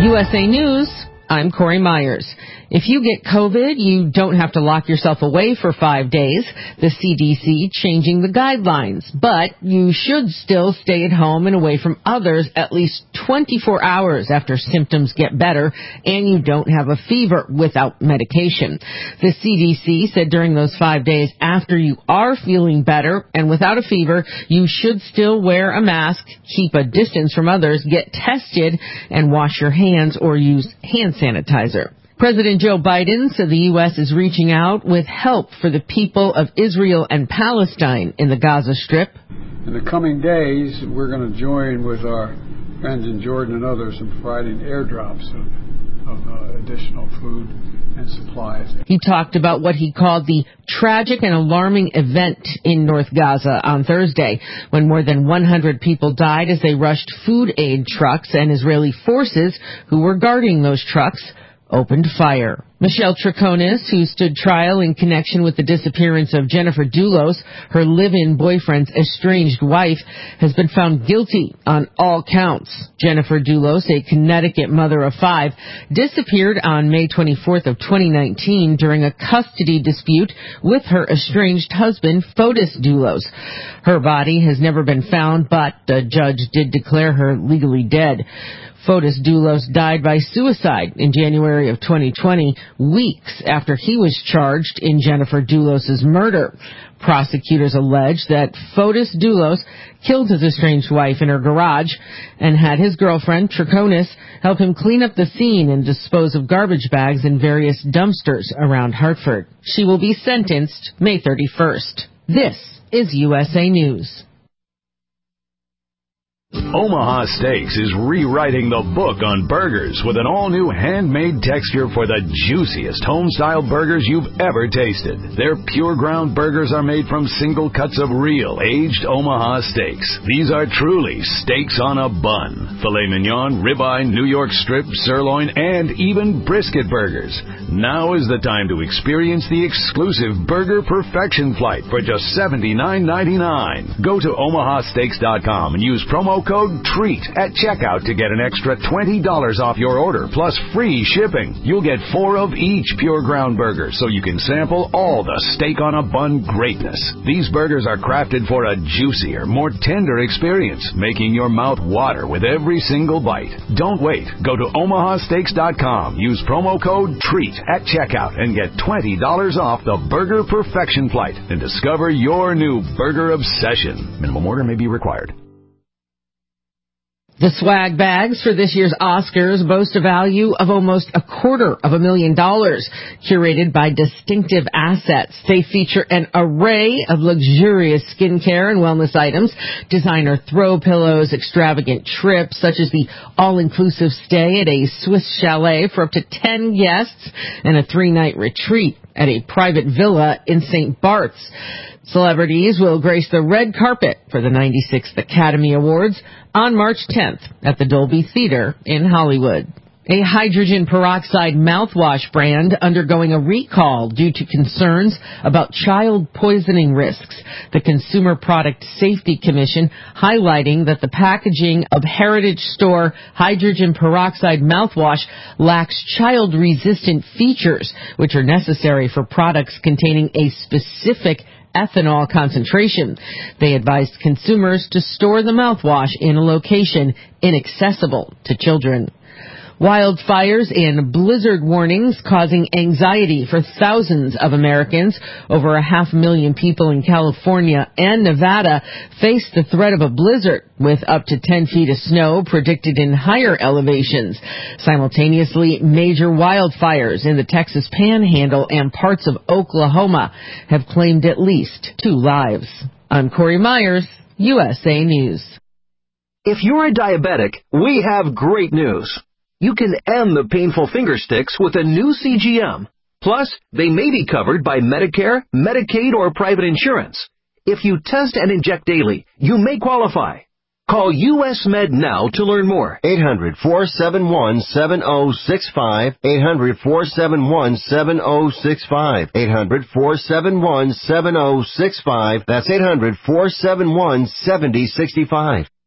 USA News, I'm Corey Myers. If you get COVID, you don't have to lock yourself away for 5 days. The CDC changing the guidelines, but you should still stay at home and away from others at least 24 hours after symptoms get better and you don't have a fever without medication. The CDC said during those 5 days after you are feeling better and without a fever, you should still wear a mask, keep a distance from others, get tested, and wash your hands or use hand sanitizer. President Joe Biden said the U.S. is reaching out with help for the people of Israel and Palestine in the Gaza Strip. In the coming days, we're going to join with our friends in Jordan and others in providing airdrops of additional food and supplies. He talked about what he called the tragic and alarming event in North Gaza on Thursday, when more than 100 people died as they rushed food aid trucks, and Israeli forces who were guarding those trucks opened fire. Michelle Troconis, who stood trial in connection with the disappearance of Jennifer Dulos, her live-in boyfriend's estranged wife, has been found guilty on all counts. Jennifer Dulos, a Connecticut mother of 5, disappeared on May 24th of 2019 during a custody dispute with her estranged husband, Fotis Dulos. Her body has never been found, but a judge did declare her legally dead. Fotis Dulos died by suicide in January of 2020, weeks after he was charged in Jennifer Dulos' murder. Prosecutors allege that Fotis Dulos killed his estranged wife in her garage and had his girlfriend, Troconis, help him clean up the scene and dispose of garbage bags in various dumpsters around Hartford. She will be sentenced May 31st. This is USA News. Omaha Steaks is rewriting the book on burgers with an all-new handmade texture for the juiciest home-style burgers you've ever tasted. Their pure ground burgers are made from single cuts of real, aged Omaha steaks. These are truly steaks on a bun. Filet mignon, ribeye, New York strip, sirloin, and even brisket burgers. Now is the time to experience the exclusive Burger Perfection Flight for just $79.99. Go to omahasteaks.com and use promo code TREAT at checkout to get an extra $20 off your order, plus free shipping. You'll get 4 of each pure ground burger, so you can sample all the steak on a bun greatness. These burgers are crafted for a juicier, more tender experience, making your mouth water with every single bite. Don't wait. Go to omahasteaks.com. Use promo code TREAT at checkout and get $20 off the Burger Perfection Flight and discover your new burger obsession. Minimum order may be required. The swag bags for this year's Oscars boast a value of almost $250,000, curated by Distinctive Assets. They feature an array of luxurious skincare and wellness items, designer throw pillows, extravagant trips, such as the all-inclusive stay at a Swiss chalet for up to 10 guests, and a 3-night retreat at a private villa in St. Bart's. Celebrities will grace the red carpet for the 96th Academy Awards on March 10th at the Dolby Theater in Hollywood. A hydrogen peroxide mouthwash brand undergoing a recall due to concerns about child poisoning risks. The Consumer Product Safety Commission highlighting that the packaging of Heritage Store hydrogen peroxide mouthwash lacks child-resistant features, which are necessary for products containing a specific ethanol concentration. They advised consumers to store the mouthwash in a location inaccessible to children. Wildfires and blizzard warnings causing anxiety for thousands of Americans. Over 500,000 people in California and Nevada face the threat of a blizzard, with up to 10 feet of snow predicted in higher elevations. Simultaneously, major wildfires in the Texas Panhandle and parts of Oklahoma have claimed at least 2 lives. I'm Corey Myers, USA News. If you're a diabetic, we have great news. You can end the painful finger sticks with a new CGM. Plus, they may be covered by Medicare, Medicaid, or private insurance. If you test and inject daily, you may qualify. Call US Med now to learn more. 800-471-7065. 800-471-7065. 800-471-7065. That's 800-471-7065.